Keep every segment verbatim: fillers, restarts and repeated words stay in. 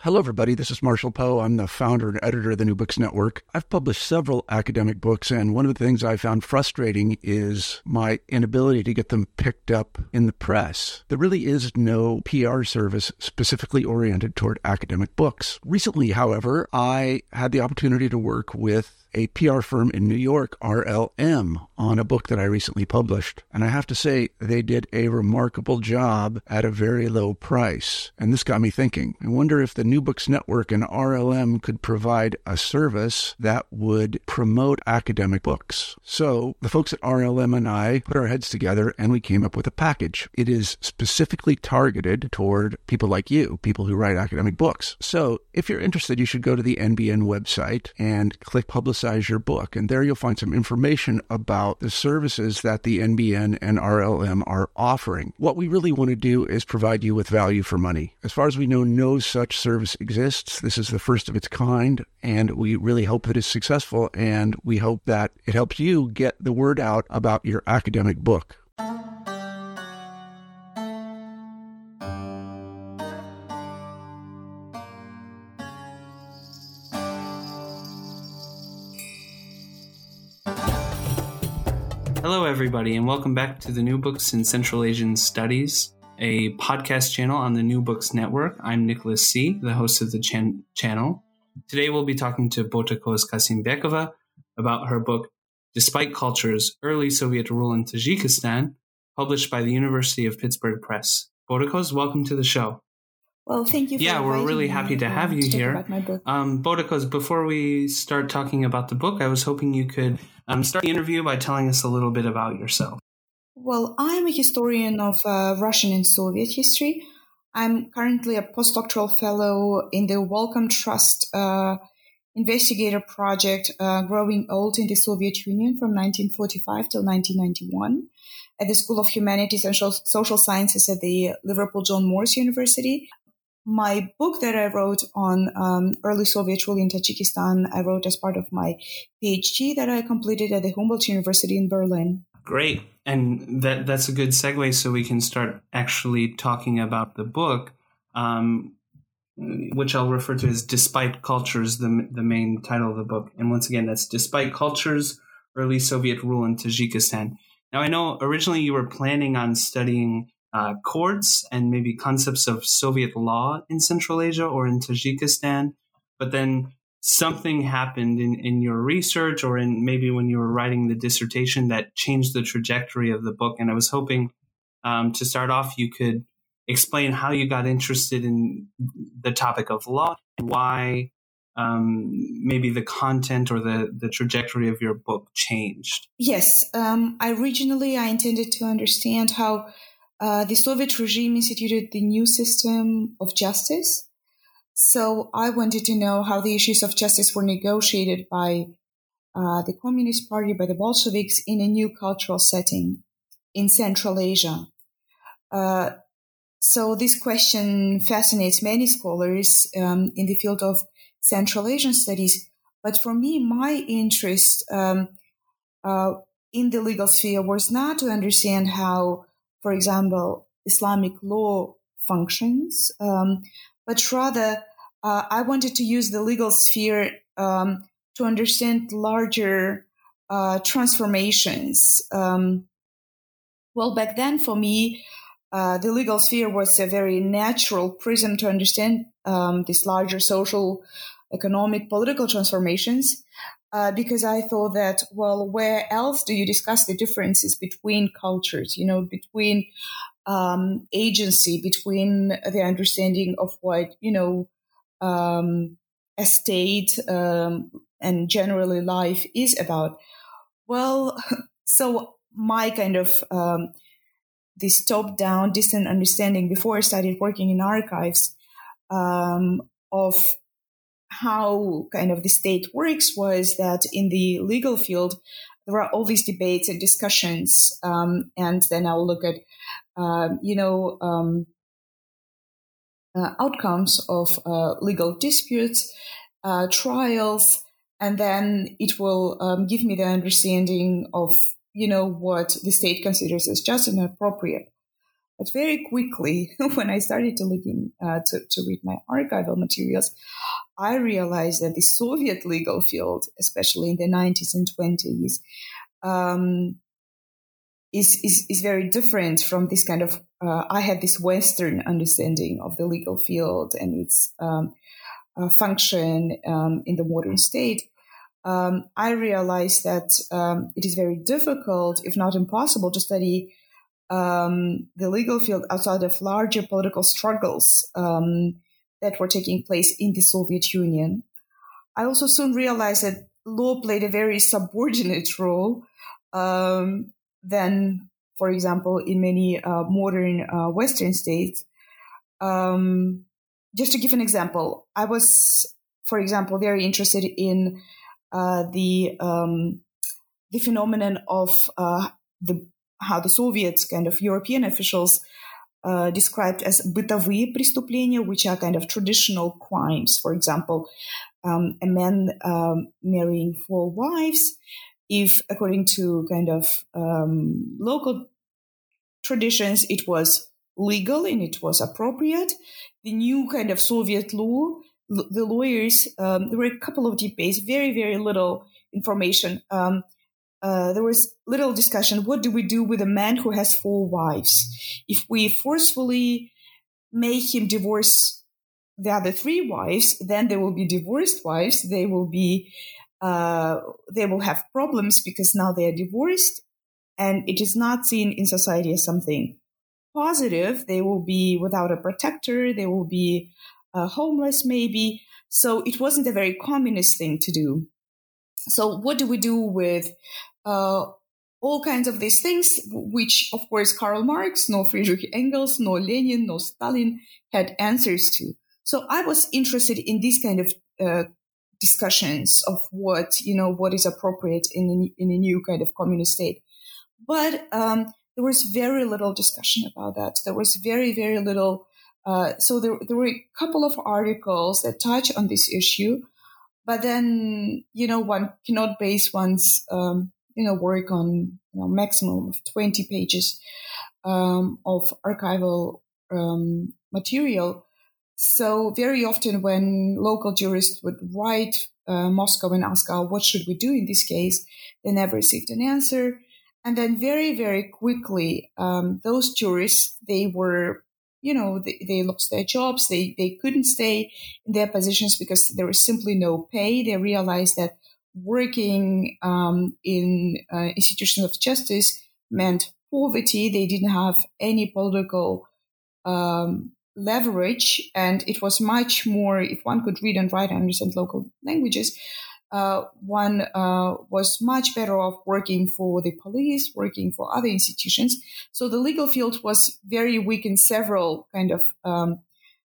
Hello, everybody. This is Marshall Poe. I'm the founder and editor of the New Books Network. I've published several academic books, and one of the things I found frustrating is my inability to get them picked up in the press. There really is no P R service specifically oriented toward academic books. Recently, however, I had the opportunity to work with a P R firm in New York, R L M, on a book that I recently published. And I have to say, they did a remarkable job at a very low price. And this got me thinking. I wonder if the New Books Network and R L M could provide a service that would promote academic books. So the folks at R L M and I put our heads together and we came up with a package. It is specifically targeted toward people like you, people who write academic books. So if you're interested, you should go to the N B N website and click Publicize your book. And there you'll find some information about the services that the N B N and R L M are offering. What we really want to do is provide you with value for money. As far as we know, no such service exists. This is the first of its kind, and we really hope that it's successful, and we hope that it helps you get the word out about your academic book. Hello, everybody, and welcome back to the New Books in Central Asian Studies, a podcast channel on the New Books Network. I'm Nicholas C., the host of the chan- channel. Today, we'll be talking to Botakoz Kasimbekova about her book, Despite Cultures, Early Soviet Rule in Tajikistan, published by the University of Pittsburgh Press. Botakoz, welcome to the show. Well, thank you for Yeah, we're really happy to have you here. Um, Botakoz, before we start talking about the book, I was hoping you could um, start the interview by telling us a little bit about yourself. Well, I'm a historian of uh, Russian and Soviet history. I'm currently a postdoctoral fellow in the Wellcome Trust uh, investigator project, uh, Growing Old in the Soviet Union from nineteen forty-five till nineteen ninety-one at the School of Humanities and Social Sciences at the Liverpool John Moores University. My book that I wrote on um, early Soviet rule in Tajikistan, I wrote as part of my PhD that I completed at the Humboldt University in Berlin. Great. And that that's a good segue so we can start actually talking about the book, um, which I'll refer to as Despite Cultures, the, the main title of the book. And once again, that's Despite Cultures, Early Soviet Rule in Tajikistan. Now, I know originally you were planning on studying Uh, courts and maybe concepts of Soviet law in Central Asia or in Tajikistan, but then something happened in, in your research or in maybe when you were writing the dissertation that changed the trajectory of the book. And I was hoping um, to start off, you could explain how you got interested in the topic of law and why um, maybe the content or the, the trajectory of your book changed. Yes. Um, originally, I intended to understand how Uh, the Soviet regime instituted the new system of justice. So I wanted to know how the issues of justice were negotiated by uh, the Communist Party, by the Bolsheviks in a new cultural setting in Central Asia. Uh, so this question fascinates many scholars um, in the field of Central Asian studies. But for me, my interest um, uh, in the legal sphere was not to understand how, for example, Islamic law functions, um, but rather uh, I wanted to use the legal sphere um, to understand larger uh, transformations. Um, well, back then for me, uh, the legal sphere was a very natural prism to understand um, these larger social, economic, political transformations. Uh, because I thought that, well, where else do you discuss the differences between cultures, you know, between um, agency, between the understanding of what, you know, um, a state um, and generally life is about? Well, so my kind of um, this top-down, distant understanding before I started working in archives um, of how kind of the state works was that in the legal field, there are all these debates and discussions. Um, and then I'll look at, uh, you know, um, uh, outcomes of uh, legal disputes, uh, trials, and then it will um, give me the understanding of, you know, what the state considers as just and appropriate. But very quickly, when I started to look in, uh, to, to read my archival materials, I realized that the Soviet legal field, especially in the nineties and twenties, um, is, is, is very different from this kind of, uh, I had this Western understanding of the legal field and its um, uh, function um, in the modern state. Um, I realized that um, it is very difficult, if not impossible, to study um, the legal field outside of larger political struggles um, that were taking place in the Soviet Union. I also soon realized that law played a very subordinate role um, than, for example, in many uh, modern uh, Western states. Um, just to give an example, I was, for example, very interested in uh, the um, the phenomenon of uh, the how the Soviet kind of European officials uh, described as бытовые преступления, which are kind of traditional crimes. For example, um, a man um, marrying four wives. If, according to kind of um, local traditions, it was legal and it was appropriate, the new kind of Soviet law, l- the lawyers, um, there were a couple of debates, very, very little information. Um, uh, there was little discussion. What do we do with a man who has four wives? If we forcefully make him divorce the other three wives, then there will be divorced wives. They will be Uh, they will have problems because now they are divorced and it is not seen in society as something positive. They will be without a protector. They will be uh, homeless maybe. So it wasn't a very communist thing to do. So what do we do with uh, all kinds of these things, which of course Karl Marx, no Friedrich Engels, no Lenin, no Stalin had answers to. So I was interested in this kind of uh, discussions of what, you know, what is appropriate in a, in a new kind of communist state. But um, there was very little discussion about that. There was very, very little. Uh, so there, there were a couple of articles that touch on this issue, but then, you know, one cannot base one's, um, you know, work on, you know, maximum of twenty pages um, of archival um, material. So very often when local jurists would write uh, Moscow and ask, oh, what should we do in this case? They never received an answer. And then very, very quickly, um, those jurists, they were, you know, they, they lost their jobs. They, they couldn't stay in their positions because there was simply no pay. They realized that working um, in uh, institutions of justice meant poverty. They didn't have any political um leverage, and it was much more, if one could read and write and understand local languages, uh, one uh, was much better off working for the police, working for other institutions. So the legal field was very weak in several kind of, um,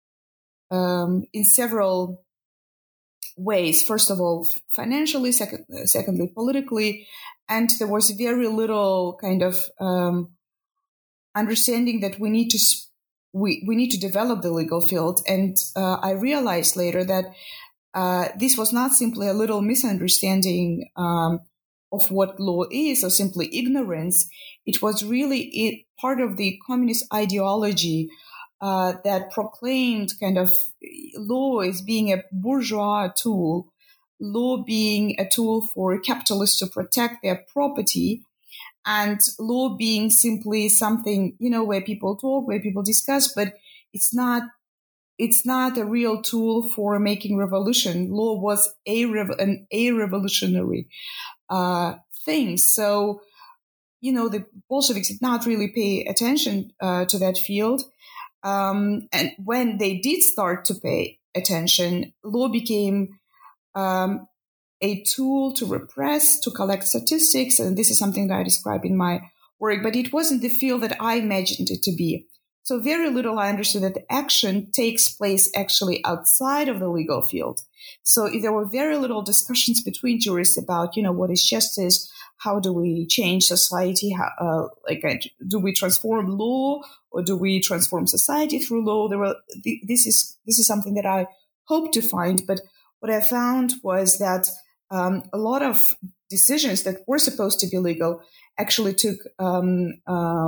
um, in several ways. First of all, financially, second, uh, secondly, politically, and there was very little kind of um, understanding that we need to sp- We, we need to develop the legal field. And uh, I realized later that uh, this was not simply a little misunderstanding um, of what law is or simply ignorance. It was really it, part of the communist ideology uh, that proclaimed kind of law as being a bourgeois tool, law being a tool for capitalists to protect their property, and law being simply something, you know, where people talk, where people discuss, but it's not, it's not a real tool for making revolution. Law was a, rev- an, a revolutionary uh, thing. So, you know, the Bolsheviks did not really pay attention uh, to that field. Um, and when they did start to pay attention, law became um, a tool to repress, to collect statistics. And this is something that I describe in my work, but it wasn't the field that I imagined it to be. So very little I understood that the action takes place actually outside of the legal field. So if there were very little discussions between jurists about, you know, what is justice? How do we change society? How, uh, like, uh, do we transform law or do we transform society through law? There were, this is, this is something that I hope to find. But what I found was that Um, a lot of decisions that were supposed to be legal actually took um, uh,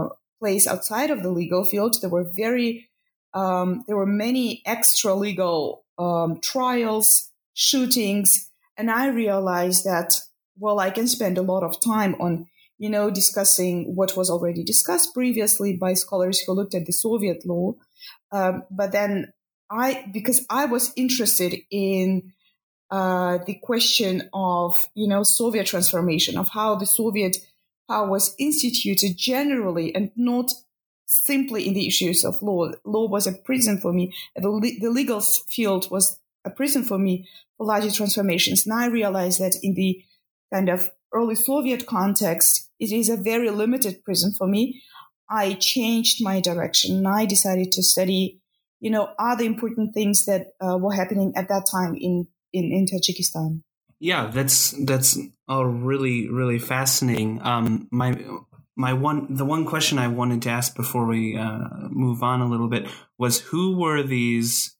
place outside of the legal field. There were very, um, there were many extra legal um, trials, shootings, and I realized that, well, I can spend a lot of time on, you know, discussing what was already discussed previously by scholars who looked at the Soviet law. Um, but then I, because I was interested in uh, the question of, you know, Soviet transformation, of how the Soviet power was instituted generally and not simply in the issues of law. Law was a prison for me. The, le- the legal field was a prison for me for larger transformations. And I realized that in the kind of early Soviet context, it is a very limited prison for me. I changed my direction and I decided to study, you know, other important things that uh, were happening at that time in, in, in Tajikistan. Yeah, that's that's all really, really fascinating. Um, my my one the one question I wanted to ask before we uh, move on a little bit was, who were these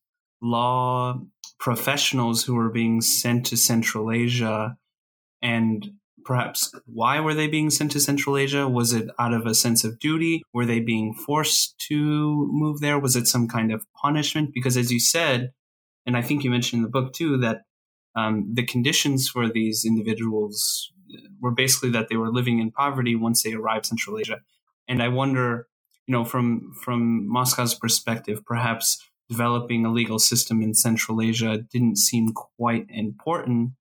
law professionals who were being sent to Central Asia, and perhaps why were they being sent to Central Asia? Was it out of a sense of duty? Were they being forced to move there? Was it some kind of punishment? Because as you said, and I think you mentioned in the book too, that um, the conditions for these individuals were basically that they were living in poverty once they arrived in Central Asia. And I wonder, you know, from from Moscow's perspective, perhaps developing a legal system in Central Asia didn't seem quite important.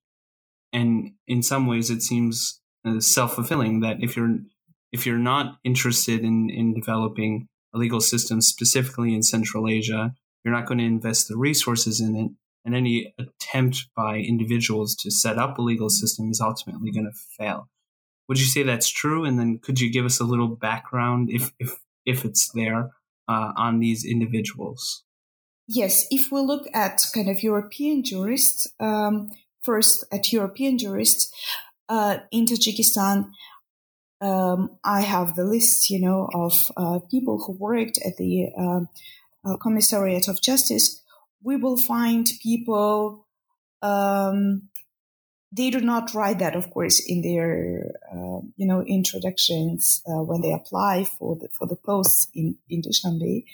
And in some ways, it seems uh, self-fulfilling that if you're if you're not interested in, in developing a legal system specifically in Central Asia, you're not going to invest the resources in it. And any attempt by individuals to set up a legal system is ultimately going to fail. Would you say that's true? And then could you give us a little background, if if if it's there, uh, on these individuals? Yes, if we look at kind of European jurists, um, first at European jurists uh, in Tajikistan, um, I have the list, you know, of uh, people who worked at the uh, uh, Commissariat of Justice. We will find people, um, they do not write that, of course, in their, uh, you know, introductions uh, when they apply for the, for the posts in, in Dushanbe.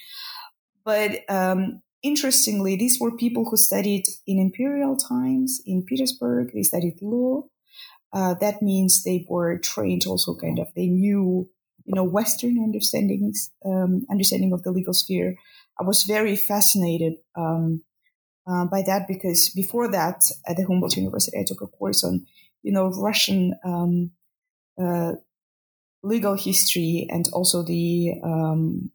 But um, interestingly, these were people who studied in imperial times in Petersburg. They studied law. Uh, that means they were trained also kind of, they knew, you know, Western understandings, um, understanding of the legal sphere. I was very fascinated um, uh, by that because before that, at the Humboldt University, I took a course on, you know, Russian um, uh, legal history and also the um,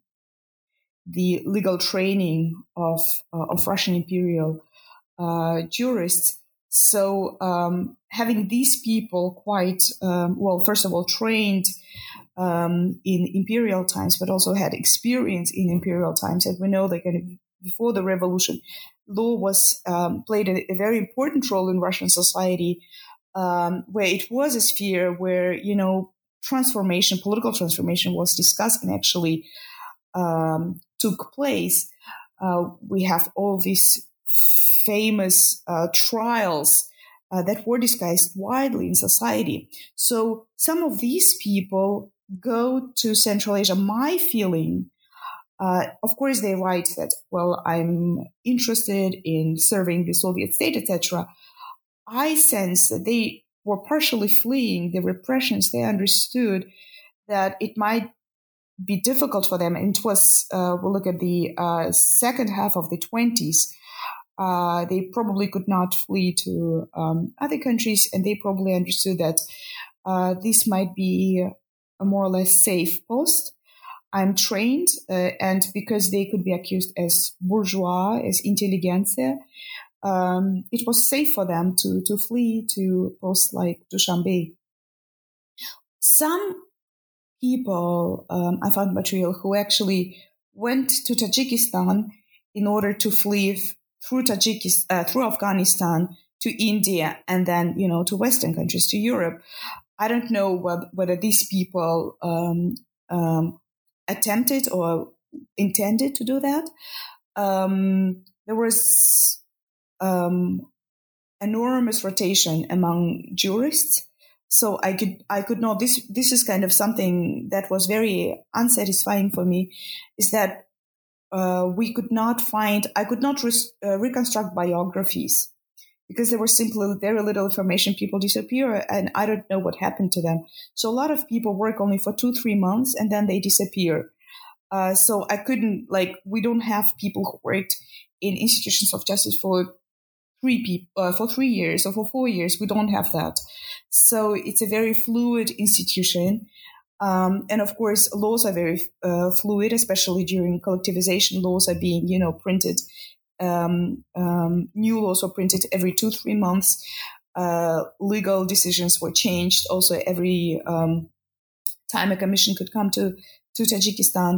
the legal training of uh, of Russian imperial uh, jurists. So um, having these people quite um, well, first of all, trained Um, in imperial times, but also had experience in imperial times. And we know that kind of before the revolution, law was um, played a, a very important role in Russian society, um, where it was a sphere where, you know, transformation, political transformation was discussed and actually um, took place. Uh, we have all these famous uh, trials uh, that were discussed widely in society. So some of these people go to Central Asia. My feeling, uh, of course, they write that, well, I'm interested in serving the Soviet state, et cetera. I sense that they were partially fleeing the repressions. They understood that it might be difficult for them. And it was, uh, we'll look at the uh, second half of the twenties. Uh, they probably could not flee to um, other countries, and they probably understood that uh, this might be a more or less safe post. I'm trained, uh, and because they could be accused as bourgeois, as intelligentsia, um, it was safe for them to, to flee to posts like Dushanbe. Some people, um, I found material who actually went to Tajikistan in order to flee through Tajikistan, uh, through Afghanistan to India, and then, you know, to Western countries, to Europe. I don't know whether, whether these people um, um, attempted or intended to do that. Um, there was um, enormous rotation among jurists. So I could, I could not, this, this is kind of something that was very unsatisfying for me, is that uh, we could not find, I could not res, uh, reconstruct biographies because there was simply very little information. People disappear and I don't know what happened to them. So a lot of people work only for two, three months and then they disappear. Uh, so I couldn't, like, we don't have people who worked in institutions of justice for three people, uh, for three years or for four years. We don't have that. So it's a very fluid institution. Um, and of course, laws are very uh, fluid, especially during collectivization. Laws are being, you know, printed. Um, um, new laws were printed every two, three months. Uh, legal decisions were changed. Also, every um, time a commission could come to, to Tajikistan.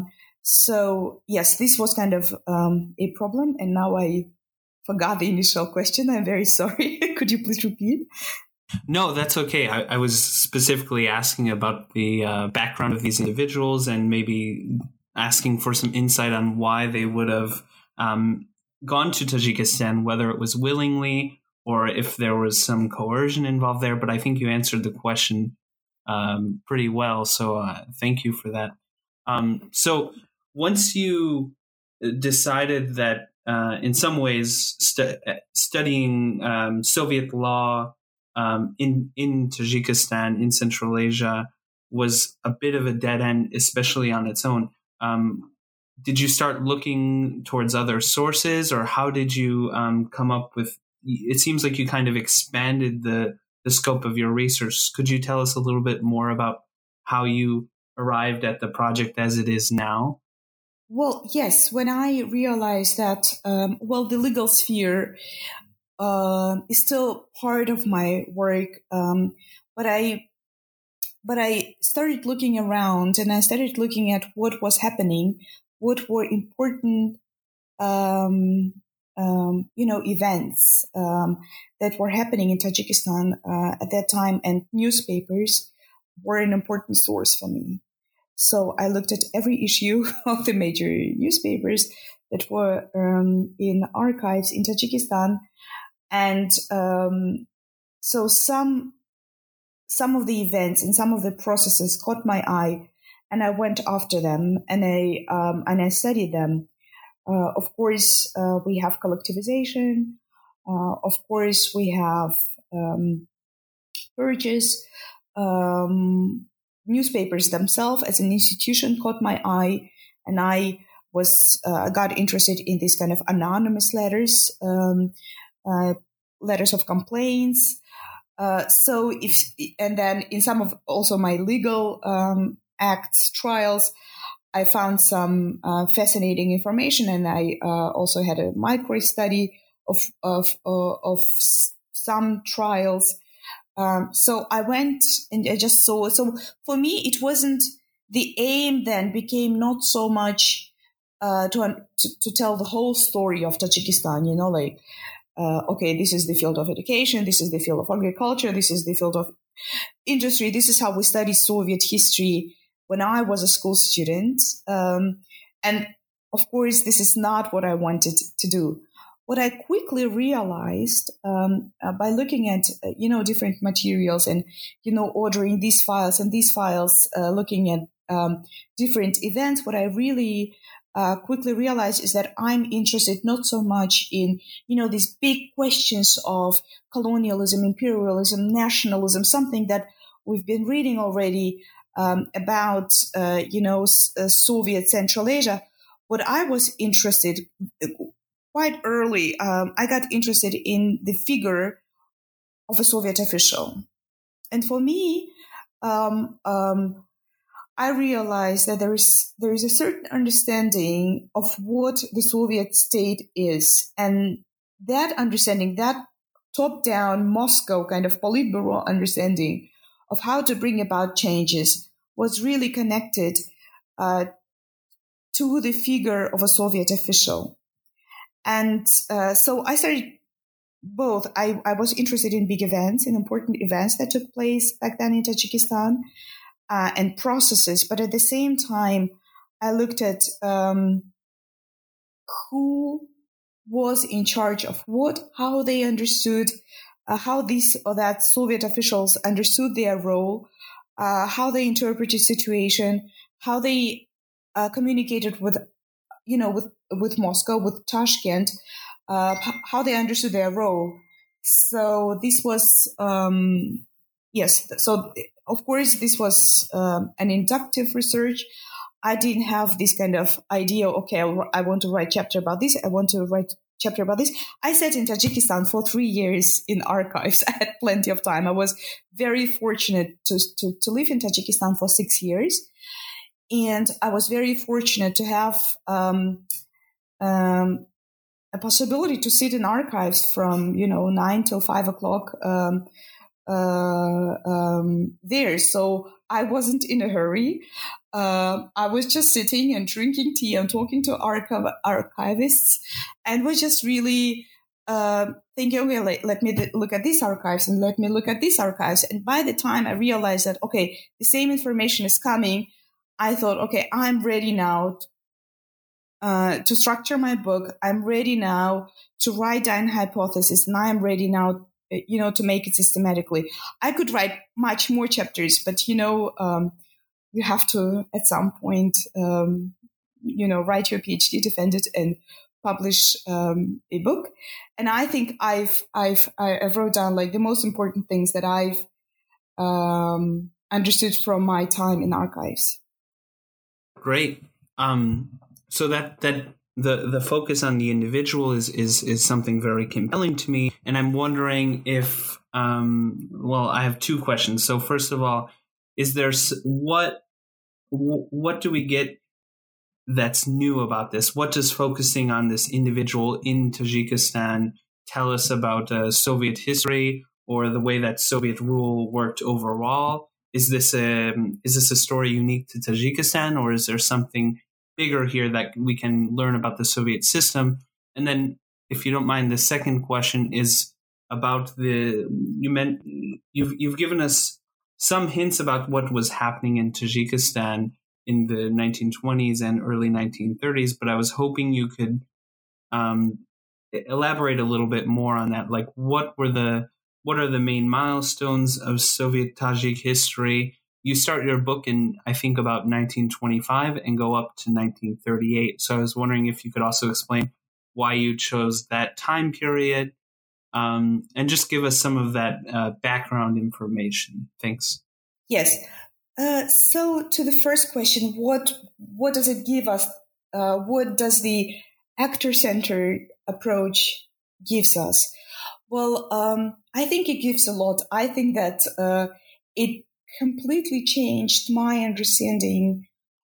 So yes, this was kind of um, a problem. And now I forgot the initial question. I'm very sorry. Could you please repeat? No, that's okay. I, I was specifically asking about the uh, background of these individuals and maybe asking for some insight on why they would have um, gone to Tajikistan, whether it was willingly or if there was some coercion involved there. But I think you answered the question um, pretty well. So uh, thank you for that. Um, so once you decided that uh, in some ways stu- studying um, Soviet law um, in, in Tajikistan, in Central Asia, was a bit of a dead end, especially on its own, um, did you start looking towards other sources, or how did you um, come up with, it seems like you kind of expanded the, the scope of your research. Could you tell us a little bit more about how you arrived at the project as it is now? Well, yes. When I realized that, um, well, the legal sphere uh, is still part of my work, um, but I, but I started looking around and I started looking at what was happening, what were important, um, um, you know, events um, that were happening in Tajikistan uh, at that time, and newspapers were an important source for me. So I looked at every issue of the major newspapers that were um, in archives in Tajikistan. And um, so some some of the events and some of the processes caught my eye, and I went after them and I um, and I studied them. Uh, of course, uh, we have collectivization. Uh, of course, we have um, purges. Um, newspapers themselves as an institution caught my eye, and I was uh, got interested in these kind of anonymous letters, um, uh, letters of complaints. Uh, so if and then in some of also my legal um, acts trials, I found some uh, fascinating information, and I uh, also had a micro study of of uh, of some trials. Um, so I went and I just saw. So for me, it wasn't the aim. Then became not so much uh, to, to to tell the whole story of Tajikistan. You know, like uh, okay, this is the field of education, this is the field of agriculture, this is the field of industry. This is how we studied Soviet history when I was a school student. Um, and of course, this is not what I wanted to do. What I quickly realized um, uh, by looking at, uh, you know, different materials and, you know, ordering these files and these files, uh, looking at um, different events, what I really uh, quickly realized is that I'm interested not so much in, you know, these big questions of colonialism, imperialism, nationalism, something that we've been reading already um, about, uh, you know, S- uh, Soviet Central Asia. What I was interested quite early, um, I got interested in the figure of a Soviet official. And for me, um, um, I realized that there is there is a certain understanding of what the Soviet state is. And that understanding, that top-down Moscow kind of Politburo understanding of how to bring about changes was really connected uh, to the figure of a Soviet official. And uh, so I started both. I, I was interested in big events, in important events that took place back then in Tajikistan, uh, and processes. But at the same time, I looked at um, who was in charge of what, how they understood uh, how these or that Soviet officials understood their role, uh, how they interpreted situation, how they uh, communicated with, you know, with with Moscow, with Tashkent, uh, how they understood their role. So this was, um, yes. So of course, this was um, an inductive research. I didn't have this kind of idea. Okay, I want to write chapter about this. I want to write chapter about this. I sat in Tajikistan for three years in archives. I had plenty of time. I was very fortunate to, to, to live in Tajikistan for six years. And I was very fortunate to have um, um, a possibility to sit in archives from, you know, nine till five o'clock um, uh, um, there. So I wasn't in a hurry. Uh, I was just sitting and drinking tea and talking to archiv- archivists, and was just really uh, thinking, okay, let, let me th- look at these archives and let me look at these archives. And by the time I realized that, okay, the same information is coming, I thought, okay, I'm ready now uh, to structure my book. I'm ready now to write down hypothesis, and I'm ready now, you know, to make it systematically. I could write much more chapters, but, you know, um, you have to, at some point, um, you know, write your PhD, defend it, and publish um, a book. And I think I've I've I wrote down like the most important things that I've um, understood from my time in archives. Great. Um, so that that the the focus on the individual is is is something very compelling to me, and I'm wondering if um, well, I have two questions. So first of all, is there what what do we get that's new about this? What does focusing on this individual in Tajikistan tell us about uh, Soviet history or the way that Soviet rule worked overall? Is this a is this a story unique to Tajikistan, or is there something bigger here that we can learn about the Soviet system? And then, if you don't mind, the second question is about the you meant you've you've given us some hints about what was happening in Tajikistan in the nineteen twenties and early nineteen thirties, but I was hoping you could um, elaborate a little bit more on that. Like, what were the what are the main milestones of Soviet Tajik history? You start your book in, I think, about nineteen twenty-five and go up to nineteen thirty-eight. So I was wondering if you could also explain why you chose that time period, um, and just give us some of that uh, background information. Thanks. Yes. Uh, so to the first question, what what does it give us? Uh, what does the actor-centered approach gives us? Well, um, I think it gives a lot. I think that uh, it completely changed my understanding.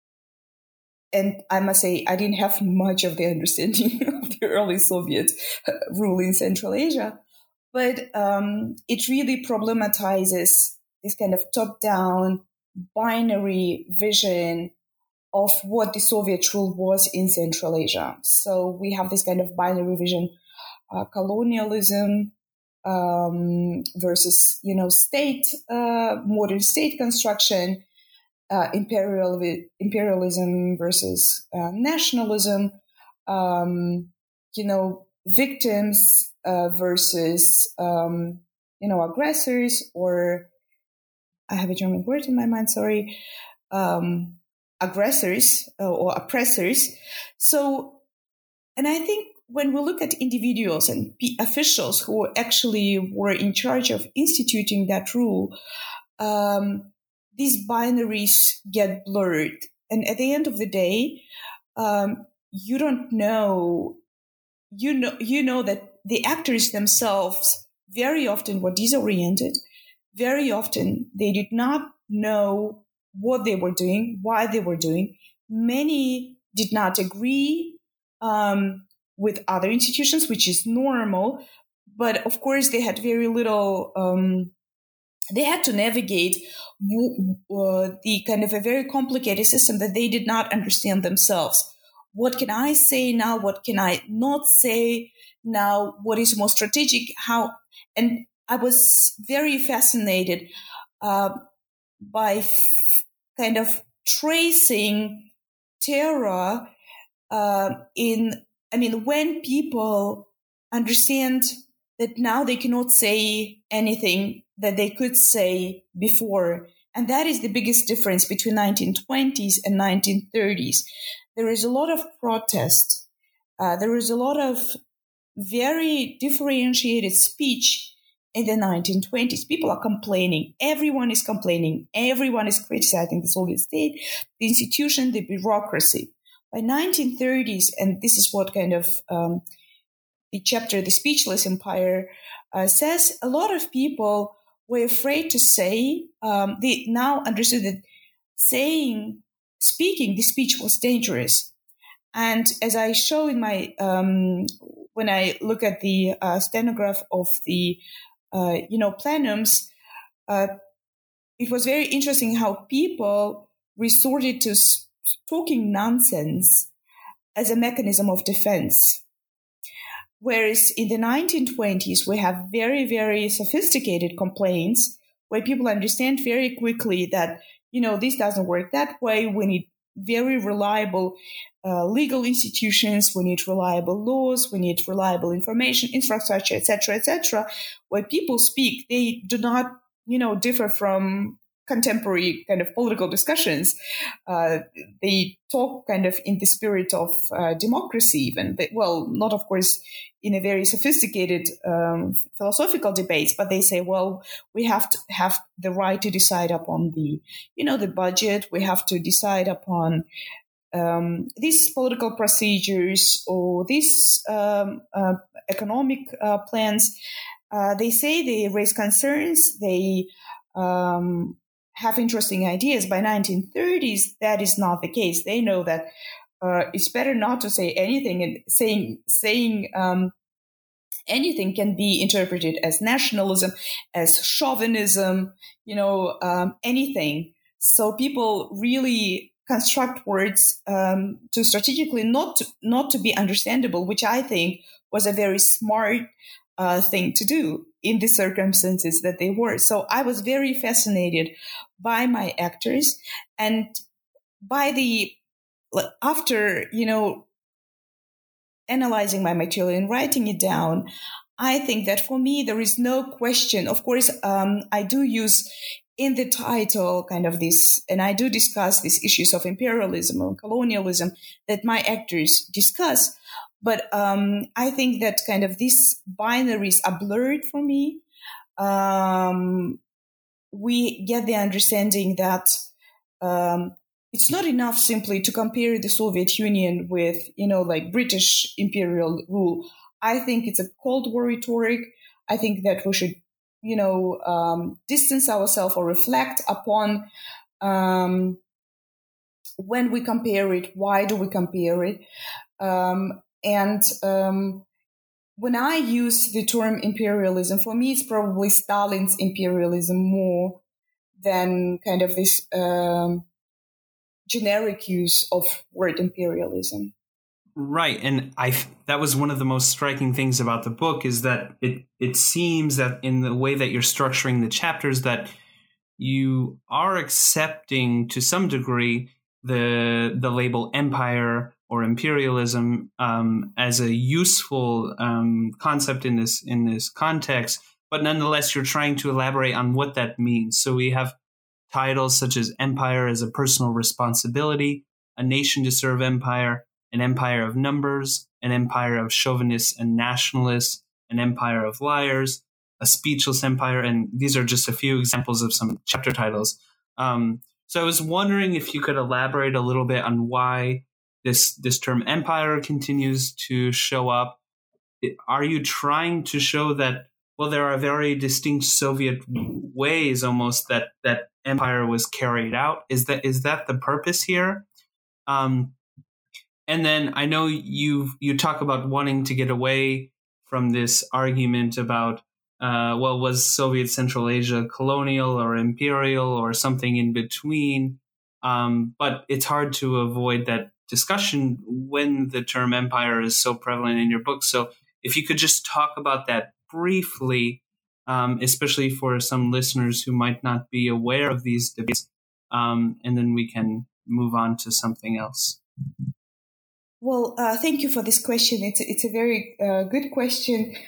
And I must say, I didn't have much of the understanding of the early Soviet rule in Central Asia, but um, it really problematizes this kind of top-down binary vision of what the Soviet rule was in Central Asia. So we have this kind of binary vision, uh, colonialism um, versus, you know, state, uh, modern state construction, uh, imperial imperialism versus uh, nationalism, um, you know, victims uh, versus, um, you know, aggressors, or I have a German word in my mind, sorry, um, aggressors uh, or oppressors. So, and I think when we look at individuals and p- officials who actually were in charge of instituting that rule, um, these binaries get blurred. And at the end of the day, um, you don't know, you know, you know that the actors themselves very often were disoriented. Very often, they did not know what they were doing, why they were doing. Many did not agree um, with other institutions, which is normal. But of course, they had very little, um, they had to navigate w- uh, the kind of a very complicated system that they did not understand themselves. What can I say now? What can I not say now? What is more strategic? How? And I was very fascinated uh, by f- kind of tracing terror uh, in, I mean, when people understand that now they cannot say anything that they could say before. And that is the biggest difference between nineteen twenties and nineteen thirties. There is a lot of protest. Uh, there is a lot of very differentiated speech in the nineteen twenties. People are complaining. Everyone is complaining. Everyone is criticizing the Soviet state, the institution, the bureaucracy. By nineteen thirties, and this is what kind of um, the chapter, The Speechless Empire, uh, says, a lot of people were afraid to say, um, they now understood that saying, speaking the speech was dangerous. And as I show in my, um, when I look at the uh, stenograph of the, uh, you know, plenums, uh, it was very interesting how people resorted to talking nonsense as a mechanism of defense. Whereas in the nineteen twenties, we have very, very sophisticated complaints where people understand very quickly that, you know, this doesn't work that way. We need very reliable uh, legal institutions. We need reliable laws. We need reliable information, infrastructure, et cetera, et cetera. Where people speak, they do not, you know, differ from contemporary kind of political discussions. Uh, they talk kind of in the spirit of uh, democracy even. They, well, not, of course, in a very sophisticated um, philosophical debates, but they say, well, we have to have the right to decide upon the, you know, the budget. We have to decide upon um, these political procedures or these um, uh, economic uh, plans. Uh, they say they raise concerns. They um, have interesting ideas. By nineteen thirties, that is not the case. They know that uh, it's better not to say anything, and saying saying um, anything can be interpreted as nationalism, as chauvinism, you know, um, anything. So people really construct words um, to strategically not to, not to be understandable, which I think was a very smart uh, thing to do in the circumstances that they were. So I was very fascinated by my actors, and by the, after, you know, analyzing my material and writing it down, I think that for me, there is no question. Of course, um, I do use in the title kind of this, and I do discuss these issues of imperialism and colonialism that my actors discuss. But um, I think that kind of these binaries are blurred for me. Um, we get the understanding that um, it's not enough simply to compare the Soviet Union with, you know, like British imperial rule. I think it's a Cold War rhetoric. I think that we should, you know, um, distance ourselves or reflect upon um, when we compare it, why do we compare it? Um, and um, when I use the term imperialism, for me, it's probably Stalin's imperialism more than kind of this um, generic use of word imperialism. Right. And I that was one of the most striking things about the book, is that it, it seems that in the way that you're structuring the chapters, that you are accepting to some degree the the label empire or imperialism um, as a useful um, concept in this in this context, but nonetheless you're trying to elaborate on what that means. So we have titles such as empire as a personal responsibility, a nation to serve empire, an empire of numbers, an empire of chauvinists and nationalists, an empire of liars, a speechless empire, and these are just a few examples of some chapter titles. Um, so I was wondering if you could elaborate a little bit on why this this term empire continues to show up. Are you trying to show that, well, there are very distinct Soviet ways almost that that empire was carried out? Is that is that the purpose here? Um, and then I know you you talk about wanting to get away from this argument about, uh, well, was Soviet Central Asia colonial or imperial or something in between? Um, but it's hard to avoid that discussion when the term empire is so prevalent in your book. So if you could just talk about that briefly, um, especially for some listeners who might not be aware of these debates, um, and then we can move on to something else. Well, uh, thank you for this question. It's it's a very uh, good question.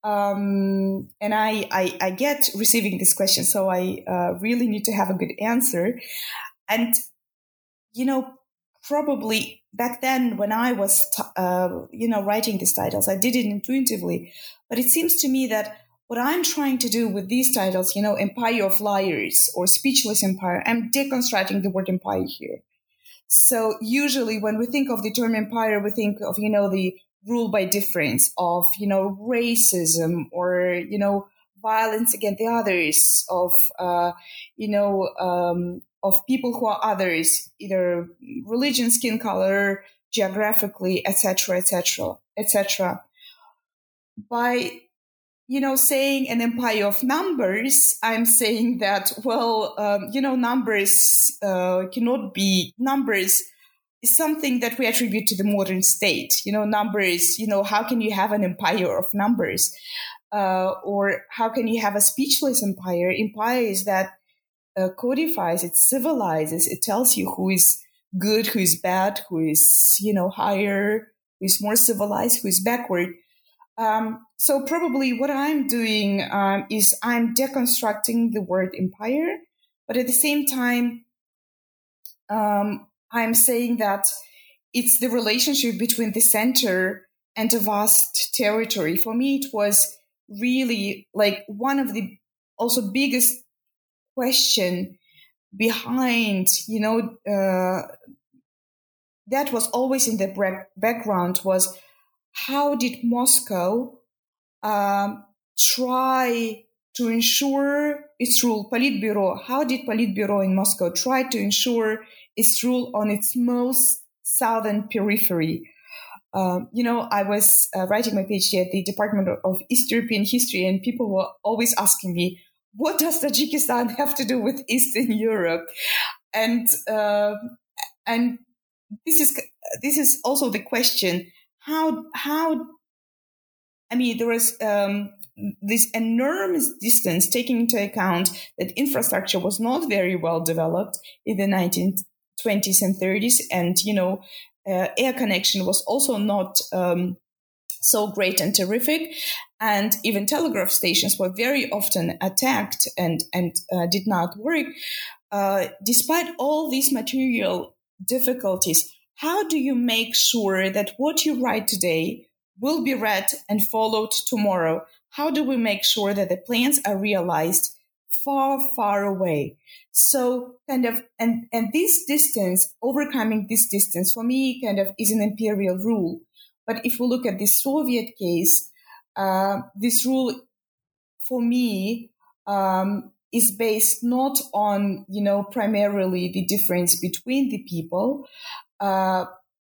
Um, and I, I, I get receiving this question, so I uh, really need to have a good answer. And, you know, probably back then when I was, t- uh, you know, writing these titles, I did it intuitively. But it seems to me that what I'm trying to do with these titles, you know, Empire of Liars or Speechless Empire, I'm deconstructing the word empire here. So usually when we think of the term empire, we think of, you know, the rule by difference of, you know, racism or, you know, violence against the others, of, uh, you know, um, of people who are others, either religion, skin color, geographically, et cetera, et cetera, et cetera. By, you know, saying an empire of numbers, I'm saying that, well, um, you know, numbers uh, cannot be numbers. Is something that we attribute to the modern state. You know, numbers, you know, how can you have an empire of numbers? Uh, or how can you have a speechless empire? Empire is that uh, codifies, it civilizes, it tells you who is good, who is bad, who is, you know, higher, who is more civilized, who is backward. Um, so probably what I'm doing um, is I'm deconstructing the word empire, but at the same time, um, I'm saying that it's the relationship between the center and a vast territory. For me, it was really like one of the also biggest question behind, you know, uh, that was always in the background was how did Moscow um, try to ensure its rule, Politburo, how did Politburo in Moscow try to ensure its rule on its most southern periphery? Um, you know, I was uh, writing my PhD at the Department of East European History, and people were always asking me, what does Tajikistan have to do with Eastern Europe? And uh, and this is this is also the question, how, how I mean, there was um, this enormous distance, taking into account that infrastructure was not very well developed in the nineteen twenties and thirties. And, you know, uh, air connection was also not um, so great and terrific. And even telegraph stations were very often attacked and, and uh, did not work. Uh, despite all these material difficulties, how do you make sure that what you write today will be read and followed tomorrow? How do we make sure that the plans are realized far, far away? So kind of, and, and this distance, overcoming this distance for me kind of is an imperial rule. But if we look at the Soviet case, uh, this rule for me um, is based not on, you know, primarily the difference between the people, uh,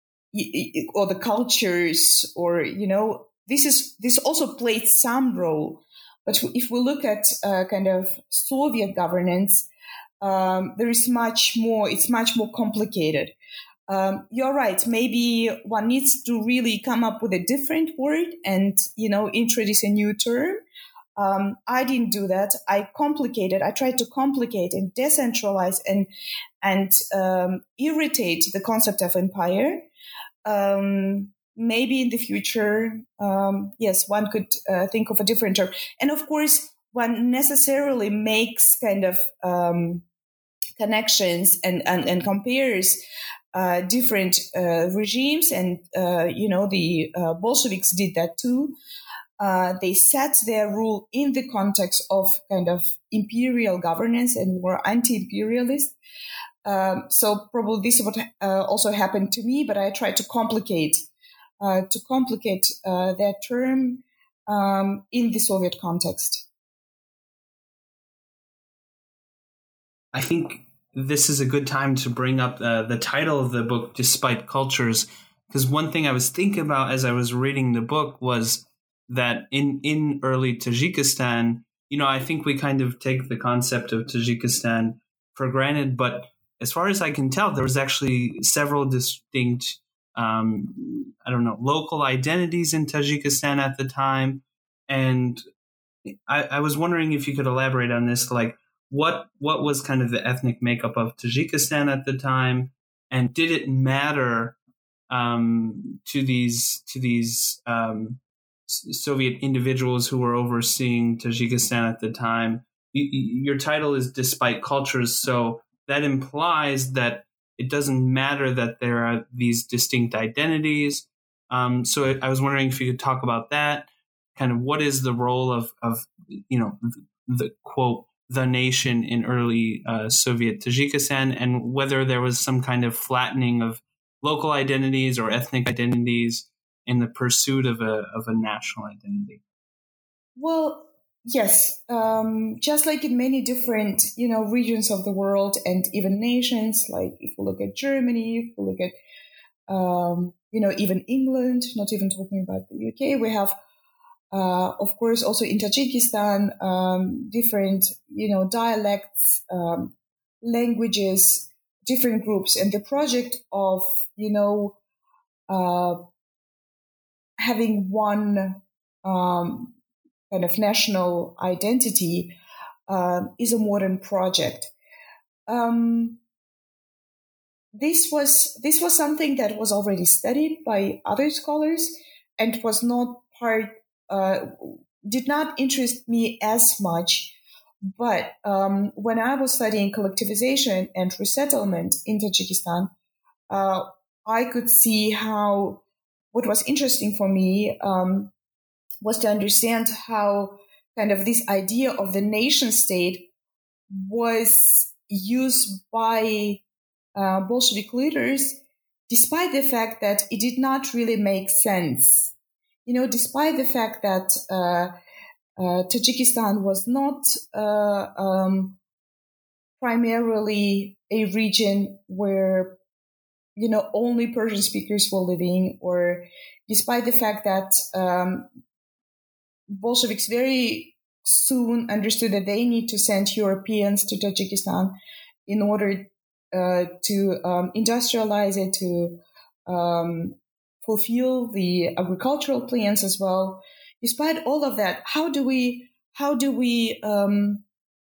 or the cultures, or, you know, this is, this also played some role. But if we look at uh, kind of Soviet governance, um, there is much more, it's much more complicated. Um, you're right. Maybe one needs to really come up with a different word and, you know, introduce a new term. Um, I didn't do that. I complicated. I tried to complicate and decentralize and, and um, irritate the concept of empire. Um, maybe in the future, um, yes, one could uh, think of a different term. And of course, one necessarily makes kind of um, connections and, and, and compares uh, different uh, regimes. And, uh, you know, the uh, Bolsheviks did that too. Uh, they set their rule in the context of kind of imperial governance and were anti-imperialist. Um, so probably this is what uh, also happened to me, but I tried to complicate, uh, to complicate uh, that term um, in the Soviet context. I think this is a good time to bring up uh, the title of the book, Despite Cultures, because one thing I was thinking about as I was reading the book was that in, in early Tajikistan, you know, I think we kind of take the concept of Tajikistan for granted, but as far as I can tell, there was actually several distinct, um, I don't know, local identities in Tajikistan at the time. And I, I was wondering if you could elaborate on this, like what what was kind of the ethnic makeup of Tajikistan at the time, and did it matter um, to these to these um, Soviet individuals who were overseeing Tajikistan at the time. Your title is Despite Cultures, so that implies that it doesn't matter that there are these distinct identities. Um, so I was wondering if you could talk about that. Kind of what is the role of, of you know, the, the quote, the nation in early uh, Soviet Tajikistan, and whether there was some kind of flattening of local identities or ethnic identities in the pursuit of a of a national identity. Well, yes, um, just like in many different, you know, regions of the world and even nations, like if we look at Germany, if we look at, um, you know, even England, not even talking about the U K, we have, uh, of course, also in Tajikistan, um, different, you know, dialects, um, languages, different groups, and the project of, you know, uh, having one um, kind of national identity uh, is a modern project. Um, this was this was something that was already studied by other scholars and was not part uh, did not interest me as much. But um, when I was studying collectivization and resettlement in Tajikistan, uh, I could see how what was interesting for me um, was to understand how kind of this idea of the nation state was used by uh, Bolshevik leaders, despite the fact that it did not really make sense. You know, despite the fact that uh, uh, Tajikistan was not uh, um, primarily a region where, you know, only Persian speakers were living, or despite the fact that um, Bolsheviks very soon understood that they need to send Europeans to Tajikistan in order uh, to um, industrialize it, to um, fulfill the agricultural plans as well. Despite all of that, how do we how do we um,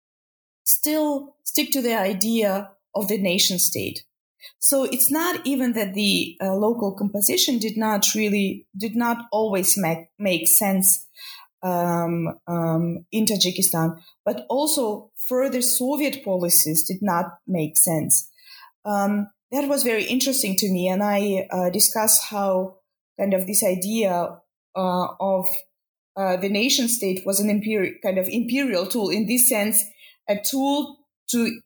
still stick to the idea of the nation state? So it's not even that the uh, local composition did not really did not always make make sense um, um, in Tajikistan, but also further Soviet policies did not make sense. Um, that was very interesting to me, and I uh, discussed how kind of this idea uh, of uh, the nation state was an imperial kind of imperial tool, in this sense, a tool to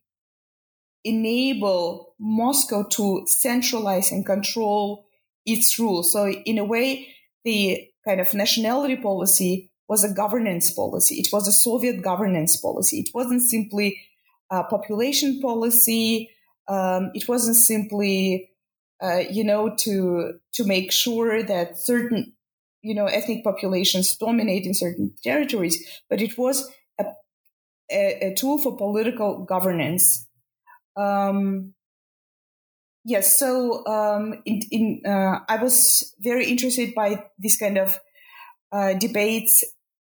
enable Moscow to centralize and control its rule. So in a way, the kind of nationality policy was a governance policy. It was a Soviet governance policy. It wasn't simply a population policy. Um, it wasn't simply, uh, you know, to to make sure that certain, you know, ethnic populations dominate in certain territories, but it was a, a, a tool for political governance. Um, yes, so um, in, in uh, I was very interested by this kind of uh, debates,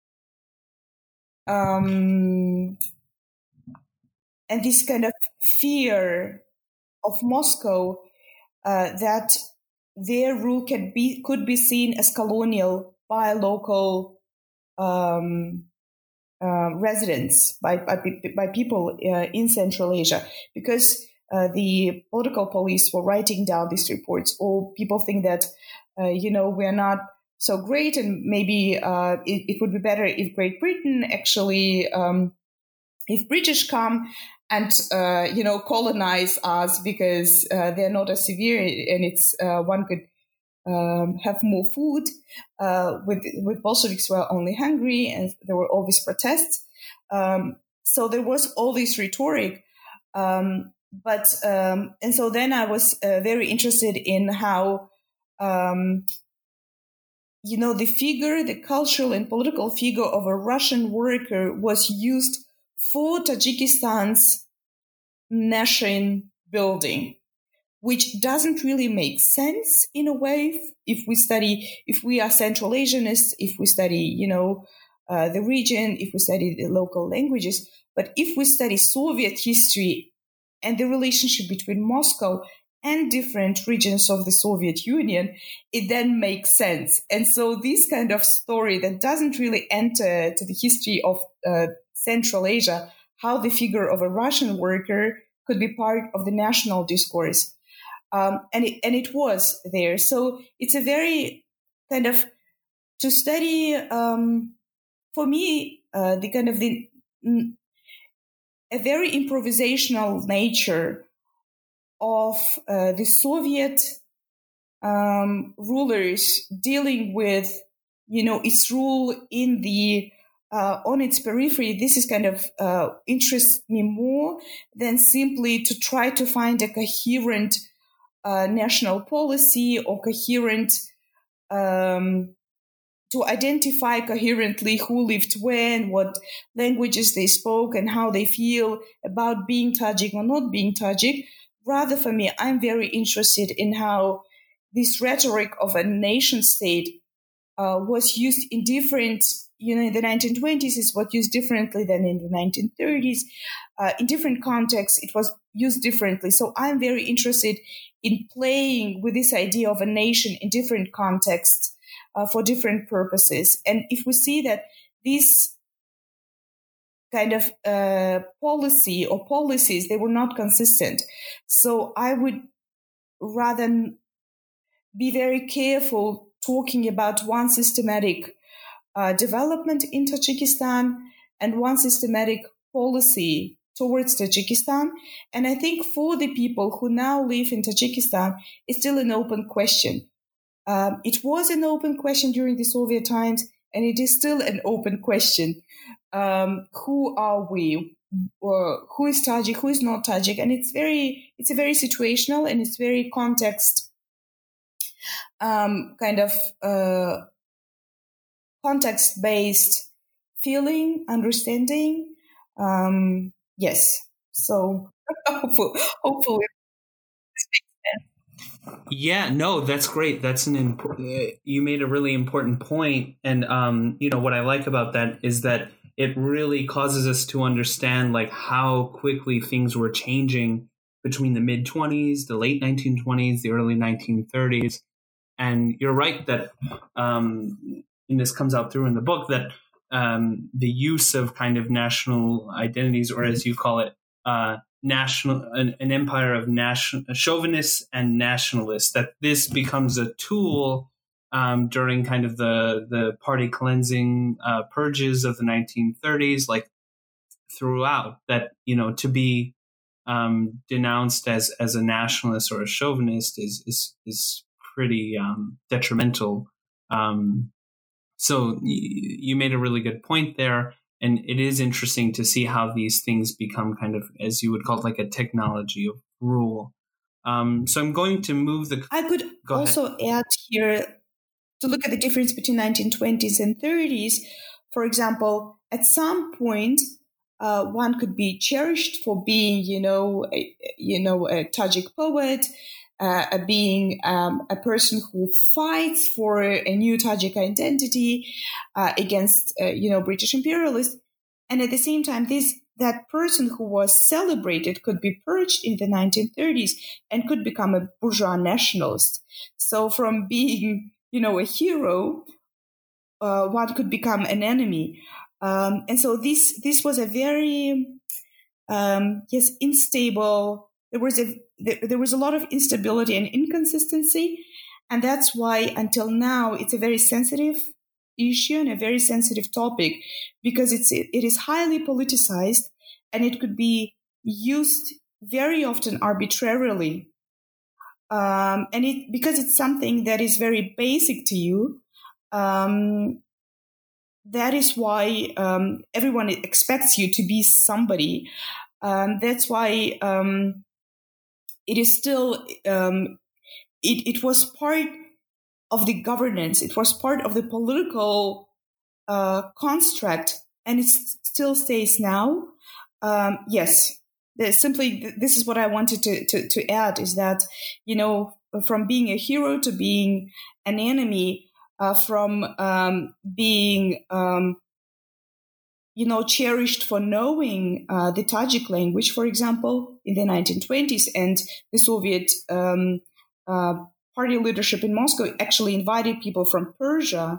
um, and this kind of fear of Moscow uh, that their rule can be could be seen as colonial by local um, uh, residents, by by, by people uh, in Central Asia, because uh, the political police were writing down these reports. Or people think that uh, you know we're not so great, and maybe uh, it, it would be better if Great Britain actually, um, if British come and uh, you know colonize us, because uh, they're not as severe, and it's uh, one could um, have more food. Uh, with with Bolsheviks were only hungry, and there were all these protests. Um, so there was all this rhetoric, um, but um, and so then I was uh, very interested in how. Um, You know, the figure, the cultural and political figure of a Russian worker was used for Tajikistan's nation building, which doesn't really make sense in a way if we study, if we are Central Asianists, if we study, you know, uh, the region, if we study the local languages. But if we study Soviet history and the relationship between Moscow and different regions of the Soviet Union, it then makes sense. And so this kind of story that doesn't really enter to the history of uh, Central Asia, how the figure of a Russian worker could be part of the national discourse. Um, and, it, and it was there. So it's a very kind of, to study, um, for me, uh, the kind of the, a very improvisational nature of uh, the Soviet um, rulers dealing with, you know, its rule in the uh, on its periphery. This is kind of uh, interests me more than simply to try to find a coherent uh, national policy or coherent um, to identify coherently who lived when, what languages they spoke, and how they feel about being Tajik or not being Tajik. Rather, for me, I'm very interested in how this rhetoric of a nation state uh, was used in different, you know, in the nineteen twenties, it was used differently than in the nineteen thirties. Uh, in different contexts, it was used differently. So I'm very interested in playing with this idea of a nation in different contexts uh, for different purposes. And if we see that this kind of uh, policy or policies, they were not consistent. So I would rather be very careful talking about one systematic uh, development in Tajikistan and one systematic policy towards Tajikistan. And I think for the people who now live in Tajikistan, it's still an open question. Um, it was an open question during the Soviet times, and it is still an open question. Um, who are we? Or who is Tajik? Who is not Tajik? And it's very, it's a very situational and it's very context, um, kind of uh, context-based feeling, understanding. Um, yes. So hopefully, hopefully this makes sense. Yeah, no, that's great. That's an imp- you made a really important point, and um, you know what I like about that is that it really causes us to understand like how quickly things were changing between the mid twenties, the late nineteen twenties, the early nineteen thirties. And you're right that, um, and this comes out through in the book, that um, the use of kind of national identities, or as you call it, uh, national, an, an empire of national chauvinists and nationalists, that this becomes a tool Um, during kind of the, the party cleansing uh, purges of the nineteen thirties, like throughout, that, you know, to be um, denounced as, as a nationalist or a chauvinist is is, is pretty um, detrimental. Um, so y- you made a really good point there. And it is interesting to see how these things become kind of, as you would call it, like a technology of rule. Um, so I'm going to move the... I could Go also ahead. add here, to look at the difference between nineteen twenties and thirties, for example, at some point, uh, one could be cherished for being, you know, a, you know, a Tajik poet, uh, a being um, a person who fights for a new Tajik identity uh, against, uh, you know, British imperialists, and at the same time, this that person who was celebrated could be purged in the nineteen thirties and could become a bourgeois nationalist. So from being, you know, a hero, uh, one could become an enemy. Um, and so this this was a very, um, yes, unstable. There was a there, there was a lot of instability and inconsistency, and that's why until now it's a very sensitive issue and a very sensitive topic, because it's it is highly politicized and it could be used very often arbitrarily. Um, and it because it's something that is very basic to you, um, that is why um, everyone expects you to be somebody. Um, that's why um, it is still um, it, it was part of the governance. It was part of the political uh, construct, and it still stays now. Um, yes. There's simply, this is what I wanted to, to, to add, is that, you know, from being a hero to being an enemy, uh, from um, being um, you know, cherished for knowing uh, the Tajik language, for example, in the nineteen twenties. And the Soviet um, uh, party leadership in Moscow actually invited people from Persia,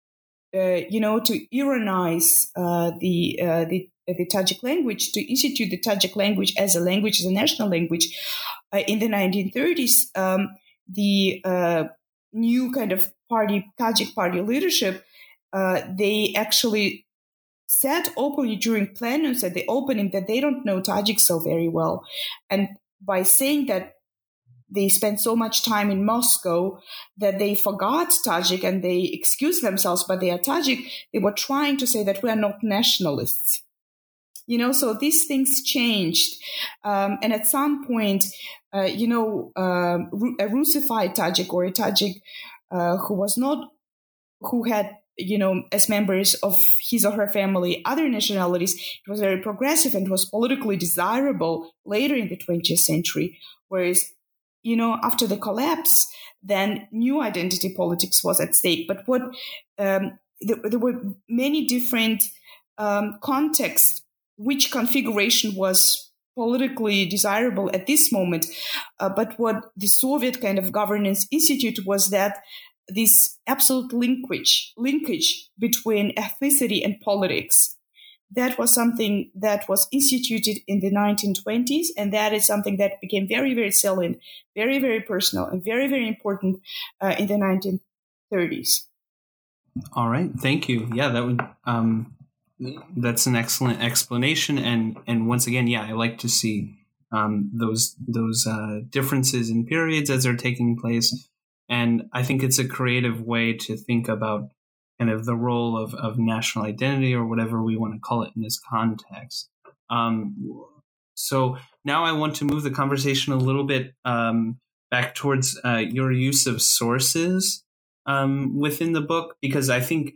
uh, you know, to Iranize uh, the, uh, the the Tajik language, to institute the Tajik language as a language, as a national language. Uh, in the nineteen thirties, um, the uh, new kind of party, Tajik party leadership, uh, they actually said openly during plenums at the opening that they don't know Tajik so very well. And by saying that they spent so much time in Moscow that they forgot Tajik and they excused themselves, but they are Tajik, they were trying to say that we are not nationalists. You know, so these things changed. Um, and at some point, uh, you know, uh, a Russified Tajik or a Tajik uh, who was not, who had, you know, as members of his or her family, other nationalities, it was very progressive and was politically desirable later in the twentieth century. Whereas, you know, after the collapse, then new identity politics was at stake. But what, um, there, there were many different um, contexts, which configuration was politically desirable at this moment. Uh, but what the Soviet kind of governance institute was that this absolute linkage, linkage between ethnicity and politics. That was something that was instituted in the nineteen twenties, and that is something that became very, very salient, very, very personal, and very, very important uh, in the nineteen thirties. All right, thank you. Yeah, that would um, that's an excellent explanation, and and once again, yeah, I like to see um, those those uh, differences in periods as they're taking place. And I think it's a creative way to think about kind of the role of, of national identity or whatever we want to call it in this context. Um, so now I want to move the conversation a little bit um, back towards uh, your use of sources um, within the book, because I think,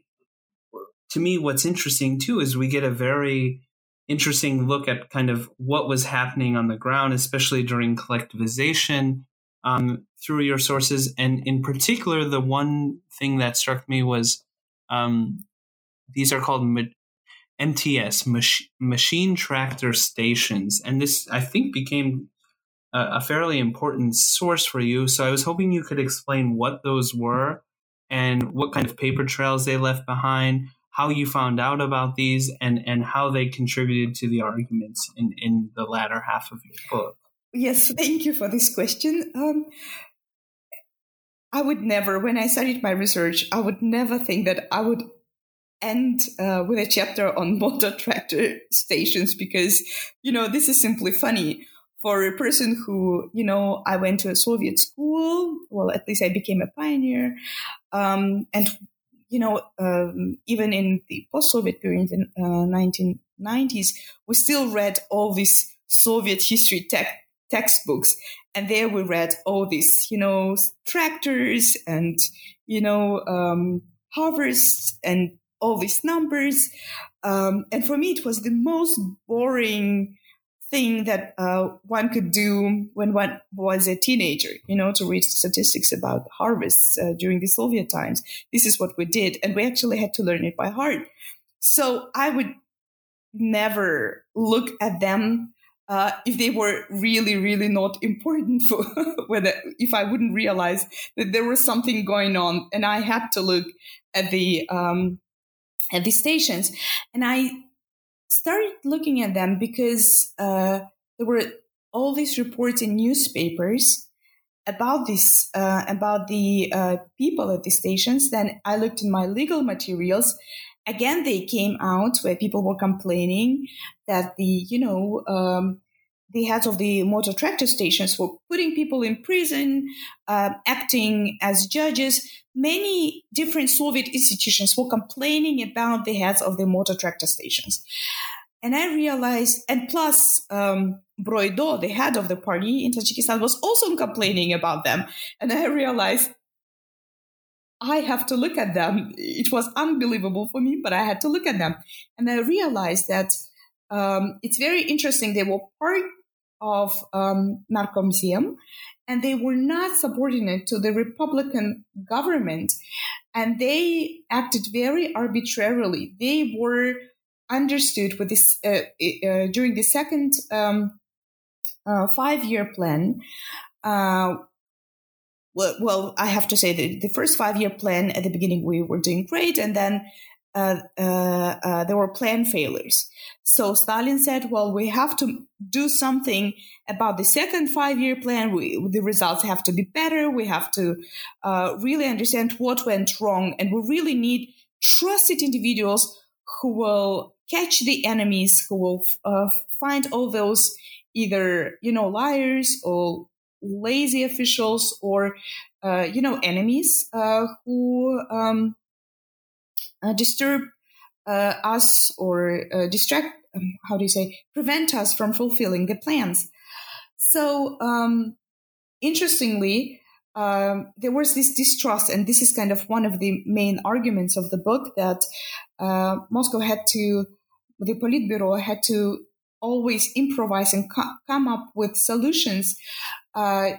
to me, what's interesting too is we get a very interesting look at kind of what was happening on the ground, especially during collectivization. Um, through your sources. And in particular, the one thing that struck me was um, these are called ma- M T S, mach- machine tractor stations. And this, I think, became a, a fairly important source for you. So I was hoping you could explain what those were and what kind of paper trails they left behind, how you found out about these, and, and how they contributed to the arguments in, in the latter half of your book. Yes, thank you for this question. Um, I would never, when I started my research, I would never think that I would end uh, with a chapter on motor tractor stations because, you know, this is simply funny. For a person who, you know, I went to a Soviet school, well, at least I became a pioneer. Um, and, you know, um, even in the post-Soviet period in the uh, nineteen nineties, we still read all these Soviet history tech textbooks, and there we read all these, you know, tractors and, you know, um, harvests and all these numbers. Um, and for me, it was the most boring thing that uh, one could do when one was a teenager, you know, to read statistics about harvests uh, during the Soviet times. This is what we did, and we actually had to learn it by heart. So I would never look at them Uh, if they were really, really not important, for whether if I wouldn't realize that there was something going on, and I had to look at the um, at the stations, and I started looking at them because uh, there were all these reports in newspapers about this uh, about the uh, people at the stations. Then I looked in my legal materials. Again, they came out where people were complaining that the, you know, um, the heads of the motor tractor stations were putting people in prison, uh, acting as judges. Many different Soviet institutions were complaining about the heads of the motor tractor stations. And I realized, and plus, um, Broido, the head of the party in Tajikistan, was also complaining about them. And I realized, I have to look at them. It was unbelievable for me, but I had to look at them. And I realized that um, it's very interesting. They were part of um, Narkomzem, and they were not subordinate to the Republican government. And they acted very arbitrarily. They were understood with this uh, uh, during the second um, uh, five-year plan. Uh, well, well, I have to say that the first five-year plan at the beginning we were doing great, and then uh, uh, uh, there were plan failures. So Stalin said, "Well, we have to do something about the second five-year plan. We, the results have to be better. We have to uh, really understand what went wrong, and we really need trusted individuals who will catch the enemies, who will uh, find all those either, you know, liars or lazy officials or, uh, you know, enemies uh, who um, uh, disturb uh, us or uh, distract, um, how do you say, prevent us from fulfilling the plans." So, um, interestingly, um, there was this distrust, and this is kind of one of the main arguments of the book, that uh, Moscow had to, the Politburo had to always improvise and co- come up with solutions uh,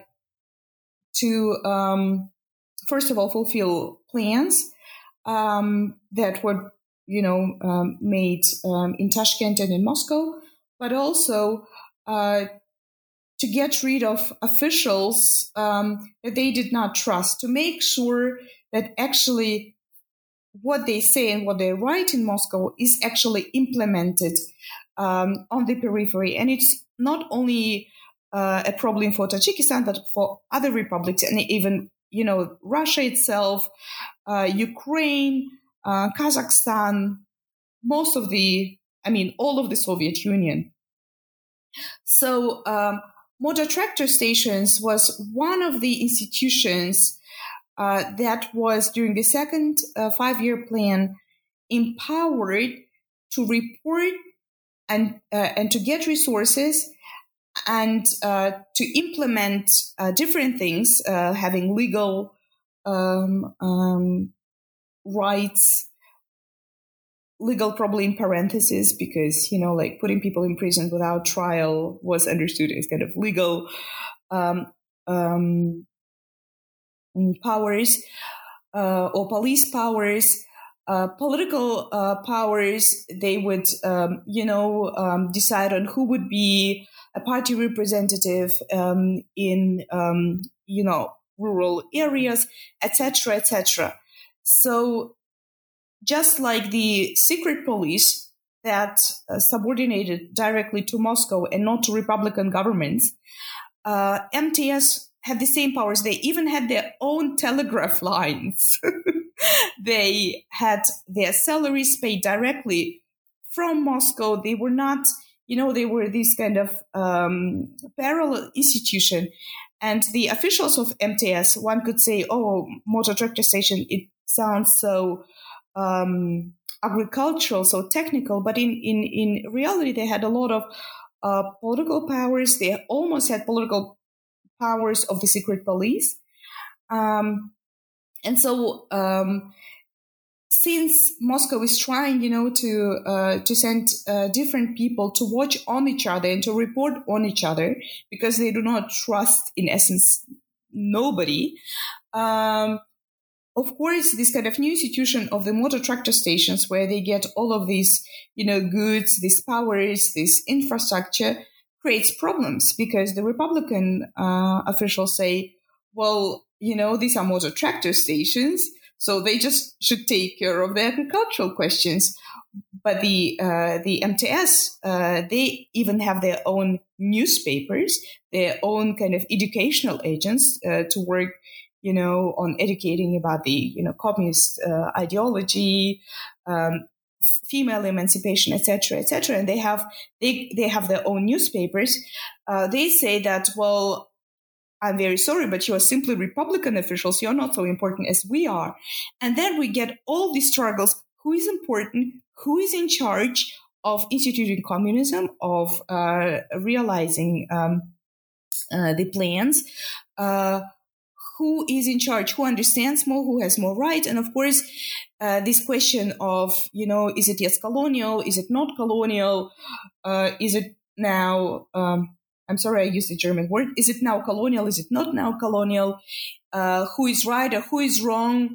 to, um, first of all, fulfill plans um, that were, you know, um, made um, in Tashkent and in Moscow, but also uh, to get rid of officials um, that they did not trust, to make sure that actually what they say and what they write in Moscow is actually implemented um, on the periphery. And it's not only uh, a problem for Tajikistan, but for other republics, and even, you know, Russia itself, uh, Ukraine, uh, Kazakhstan, most of the, I mean, all of the Soviet Union. So um, motor tractor stations was one of the institutions uh, that was, during the second uh, five-year plan, empowered to report and uh, and to get resources and uh, to implement uh, different things, uh, having legal um, um, rights, legal probably in parentheses, because, you know, like putting people in prison without trial was understood as kind of legal um, um, powers uh, or police powers. Uh, political uh, powers, they would, um, you know, um, decide on who would be a party representative um, in, um, you know, rural areas, et cetera, et cetera. So just like the secret police that uh, subordinated directly to Moscow and not to Republican governments, uh, M T S had the same powers. They even had their own telegraph lines. They had their salaries paid directly from Moscow. They were not, you know, they were this kind of um, parallel institution. And the officials of M T S, one could say, oh, motor tractor station, it sounds so um, agricultural, so technical. But in, in, in reality, they had a lot of uh, political powers. They almost had political powers of the secret police. Um, and so um, since Moscow is trying, you know, to uh, to send uh, different people to watch on each other and to report on each other, because they do not trust, in essence, nobody, um, of course, this kind of new institution of the motor tractor stations, where they get all of these, you know, goods, these powers, this infrastructure, creates problems, because the Republican uh, officials say, well, you know, these are motor tractor stations, so they just should take care of the agricultural questions. But the uh, the M T S, uh, they even have their own newspapers, their own kind of educational agents uh, to work, you know, on educating about the, you know, communist uh, ideology, um, female emancipation, et cetera, et cetera. And they have they they have their own newspapers. Uh, they say that, well, I'm very sorry, but you are simply Republican officials. You're not so important as we are. And then we get all these struggles. Who is important? Who is in charge of instituting communism, of uh, realizing um, uh, the plans? Uh, who is in charge? Who understands more? Who has more rights? And of course, uh, this question of, you know, is it yes colonial? Is it not colonial? Uh, is it now... Um, I'm sorry, I used the German word. Is it now colonial? Is it not now colonial? Uh, who is right or who is wrong?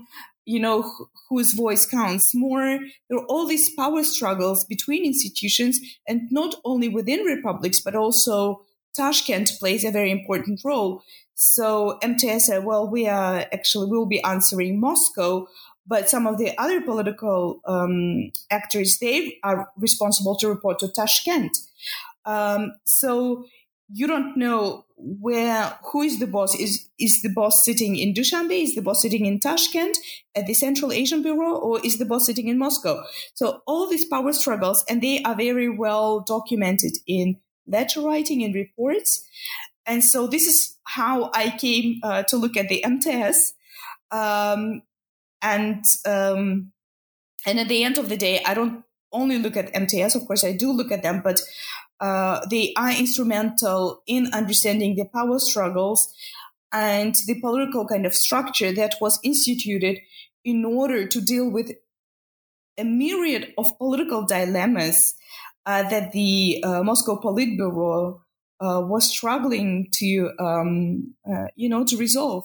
you know, wh- whose voice counts more. There are all these power struggles between institutions, and not only within republics, but also Tashkent plays a very important role. So M T S said, well, we are actually, we'll be answering Moscow, but some of the other political um, actors, they are responsible to report to Tashkent. Um, so you don't know where, who is the boss? Is is the boss sitting in Dushanbe? Is the boss sitting in Tashkent at the Central Asian Bureau? Or is the boss sitting in Moscow? So all these power struggles, and they are very well documented in letter writing and reports. And so this is how I came uh, to look at the M T S. Um, and um, and at the end of the day, I don't only look at M T S. Of course, I do look at them, but Uh, they are instrumental in understanding the power struggles and the political kind of structure that was instituted in order to deal with a myriad of political dilemmas uh, that the uh, Moscow Politburo uh, was struggling to, um, uh, you know, to resolve.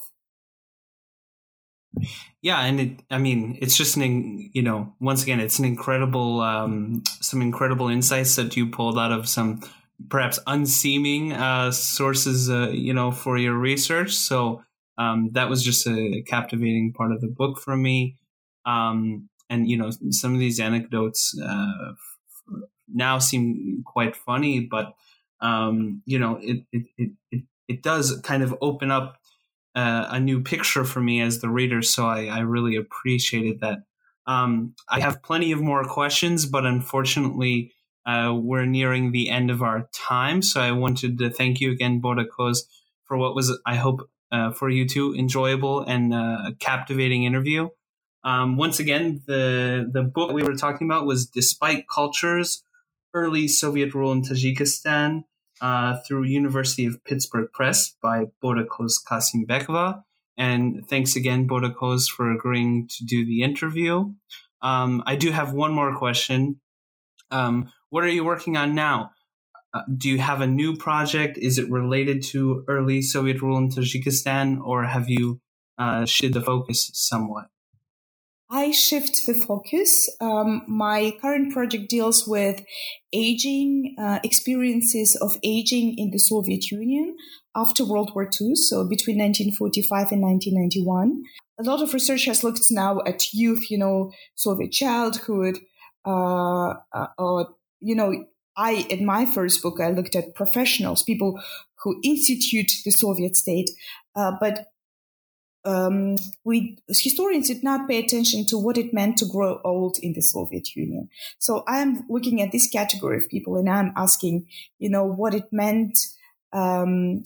Yeah, and it, I mean, it's just an, you know, once again, it's an incredible, um, some incredible insights that you pulled out of some perhaps unseeming uh, sources, uh, you know, for your research. So um, that was just a captivating part of the book for me. Um, and, you know, some of these anecdotes uh, now seem quite funny, but, um, you know, it, it, it, it, it does kind of open up Uh, a new picture for me as the reader, so I, I really appreciated that. Um, I have plenty of more questions, but unfortunately, uh, we're nearing the end of our time. So I wanted to thank you again, Borakos, for what was, I hope, uh, for you too, enjoyable and uh, captivating interview. Um, once again, the the book we were talking about was Despite Cultures, Early Soviet Rule in Tajikistan, Uh, through University of Pittsburgh Press by Borakos Kasimbekova. And thanks again, Borakos, for agreeing to do the interview. Um, I do have one more question. Um, what are you working on now? Uh, do you have a new project? Is it related to early Soviet rule in Tajikistan, or have you uh, shifted the focus somewhat? I shift the focus. Um, my current project deals with aging, uh, experiences of aging in the Soviet Union after World War Two, so between nineteen forty-five and nineteen ninety-one. A lot of research has looked now at youth, you know, Soviet childhood, uh, uh, or, you know, I, in my first book, I looked at professionals, people who institute the Soviet state, uh, but Um, we historians did not pay attention to what it meant to grow old in the Soviet Union. So I'm looking at this category of people, and I'm asking, you know, what it meant. Um,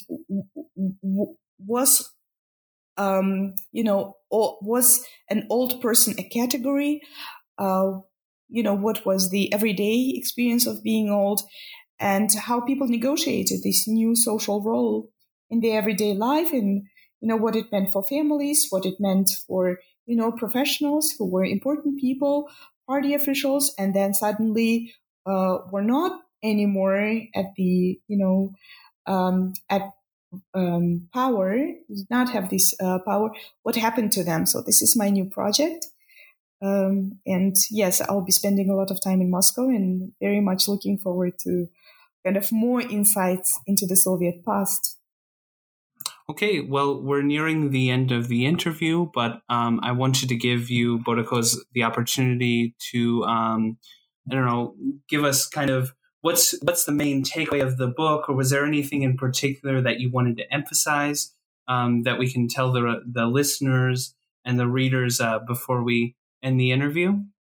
w- was um, you know, was an old person a category? Uh, you know, what was the everyday experience of being old, and how people negotiated this new social role in their everyday life, and you know, what it meant for families, what it meant for, you know, professionals who were important people, party officials, and then suddenly uh, were not anymore at the, you know, um, at um, power, did not have this uh, power. What happened to them? So this is my new project. Um, and yes, I'll be spending a lot of time in Moscow, and very much looking forward to kind of more insights into the Soviet past. Okay, well, we're nearing the end of the interview, but um, I wanted to give you, Borakos, the opportunity to, um, I don't know, give us kind of what's what's the main takeaway of the book, or was there anything in particular that you wanted to emphasize um, that we can tell the the listeners and the readers uh, before we end the interview?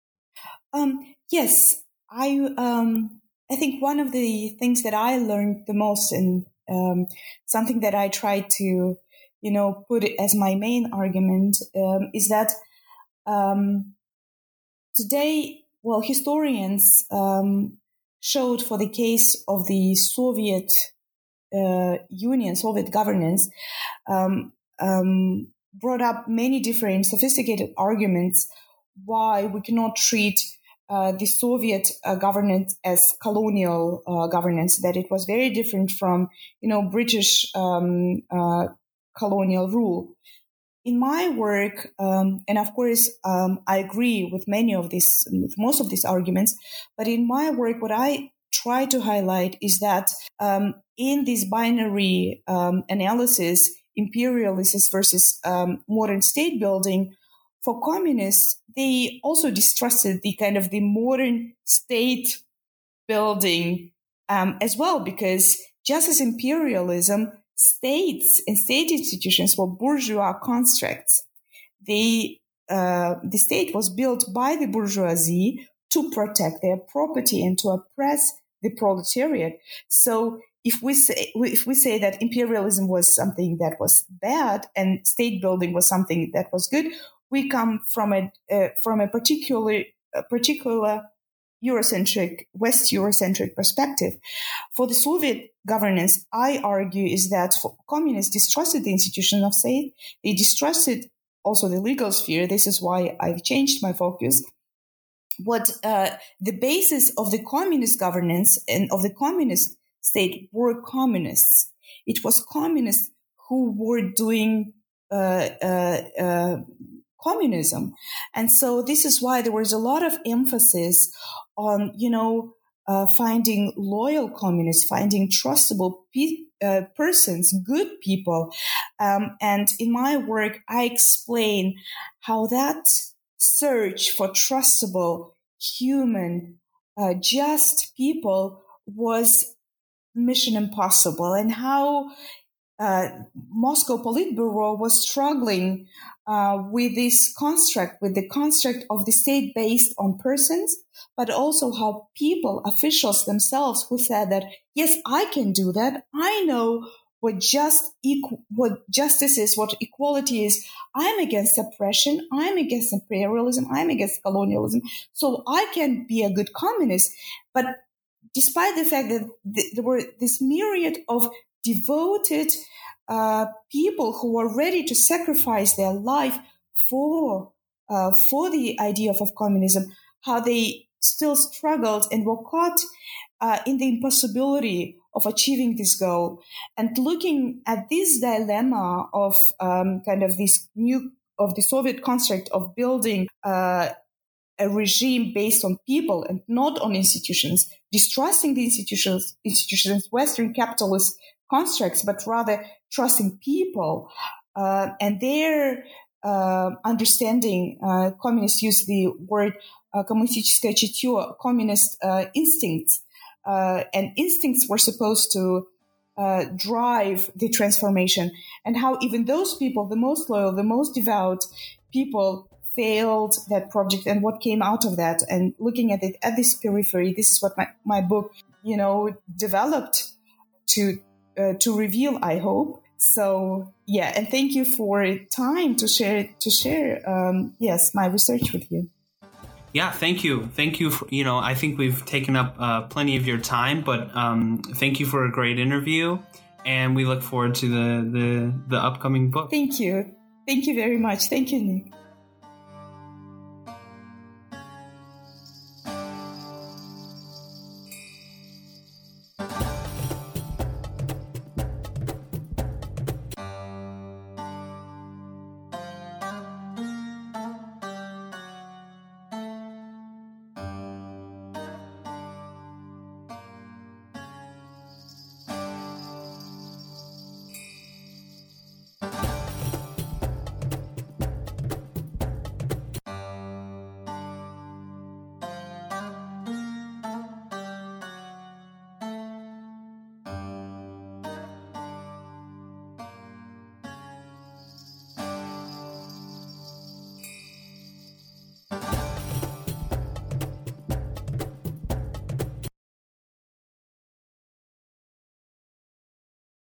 Um, yes, I um, I think one of the things that I learned the most, and um, something that I try to, you know, put it as my main argument, um, is that um, today, well, historians um, showed for the case of the Soviet uh, Union, Soviet governance, um, um, brought up many different sophisticated arguments why we cannot treat uh, the Soviet uh, governance as colonial uh, governance, that it was very different from, you know, British um, uh, colonial rule. in my work, um, and of course, um, I agree with many of these, with most of these arguments, but in my work, what I try to highlight is that um, in this binary um, analysis, imperialism versus um, modern state building, for communists, they also distrusted the kind of the modern state building um, as well, because just as imperialism, states and state institutions were bourgeois constructs. They, uh, the state was built by the bourgeoisie to protect their property and to oppress the proletariat. So if we say if we say that imperialism was something that was bad and state building was something that was good, we come from a uh, from a particular a particular Eurocentric, West Eurocentric perspective. For the Soviet governance, I argue is that for communists distrusted the institution of state. They distrusted also the legal sphere. This is why I've changed my focus. What uh, the basis of the communist governance and of the communist state were communists. It was communists who were doing uh, uh, uh, communism. And so this is why there was a lot of emphasis on, you know, uh, finding loyal communists, finding trustable pe- uh, persons, good people. Um, and in my work, I explain how that search for trustable, human, uh, just people was mission impossible, and how uh, Moscow Politburo was struggling uh, with this construct, with the construct of the state based on persons, but also how people, officials themselves, who said that, yes, I can do that. I know what just equ- what justice is, what equality is. I'm against oppression. I'm against imperialism. I'm against colonialism. So I can be a good communist. But despite the fact that th- there were this myriad of devoted uh, people who were ready to sacrifice their life for uh, for the idea of, of communism, how they still struggled and were caught uh, in the impossibility of achieving this goal. And looking at this dilemma of um, kind of this new, of the Soviet construct of building uh, a regime based on people and not on institutions, distrusting the institutions, institutions, Western capitalist constructs, but rather trusting people uh, and their uh, understanding. Uh, communists use the word uh, коммунистическое чутье, communist uh, instincts. Uh, and instincts were supposed to uh, drive the transformation, and how even those people, the most loyal, the most devout people, failed that project, and what came out of that. And looking at it at this periphery, this is what my, my book, you know, developed to uh, to reveal, I hope. So yeah, and thank you for time to share to share um, yes, my research with you. Yeah, thank you. Thank you. For, you know, I think we've taken up uh, plenty of your time, but um, thank you for a great interview, and we look forward to the, the, the upcoming book. Thank you. Thank you very much. Thank you, Nick.